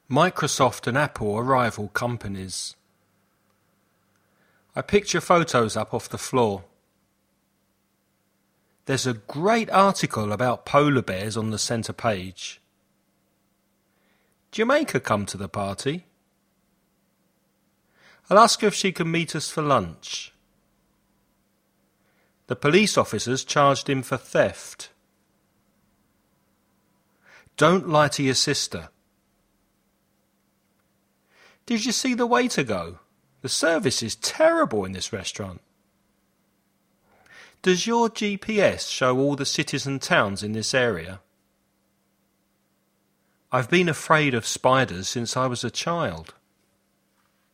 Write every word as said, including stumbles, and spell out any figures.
Microsoft and Apple are rival companies. I picked your photos up off the floor. There's a great article about polar bears on the centre page. Jamaica come to the party? I'll ask her if she can meet us for lunch. The police officers charged him for theft. Don't lie to your sister. Did you see the waiter go? The service is terrible in this restaurant. Does your G P S show all the cities and towns in this area? I've been afraid of spiders since I was a child.